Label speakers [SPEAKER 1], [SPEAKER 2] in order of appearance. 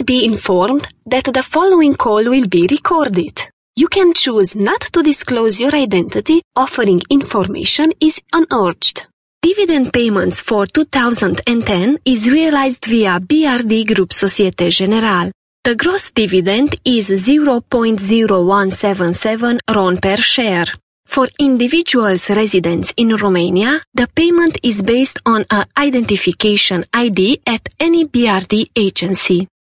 [SPEAKER 1] be informed that the following call will be recorded. You can choose not to disclose your identity. Offering information is unurged. Dividend payments for 2010 is realized via BRD Group Societe Generale. The gross dividend is 0.0177 RON per share. For individuals residents in Romania, the payment is based on an identification ID at any BRD agency.